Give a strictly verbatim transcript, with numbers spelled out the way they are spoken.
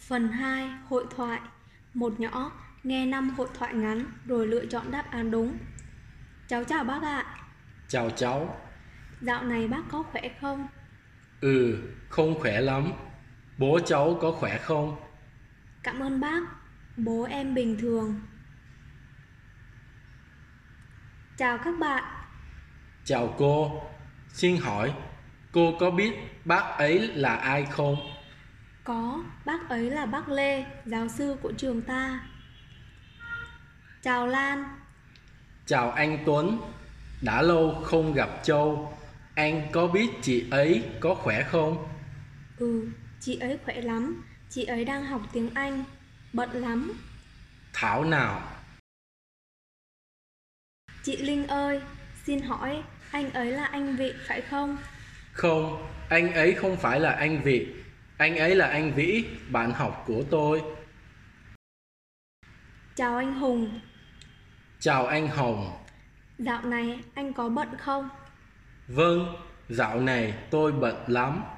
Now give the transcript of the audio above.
Phần hai. Hội thoại. Một nhỏ nghe năm hội thoại ngắn rồi lựa chọn đáp án đúng. Cháu chào bác ạ. Chào cháu. Dạo này bác có khỏe không? Ừ, không khỏe lắm. Bố cháu có khỏe không? Cảm ơn bác. Bố em bình thường. Chào các bạn. Chào cô. Xin hỏi, cô có biết bác ấy là ai không? Có, bác ấy là bác Lê, giáo sư của trường ta. Chào Lan. Chào anh Tuấn. Đã lâu không gặp Châu. Anh có biết chị ấy có khỏe không? Ừ, chị ấy khỏe lắm. Chị ấy đang học tiếng Anh. Bận lắm. Thảo nào. Chị Linh ơi, xin hỏi anh ấy là anh Vị phải không? Không, anh ấy không phải là anh Vị. Anh ấy là anh Vĩ, bạn học của tôi. Chào anh Hùng. Chào anh Hồng. Dạo này anh có bận không? Vâng, dạo này tôi bận lắm.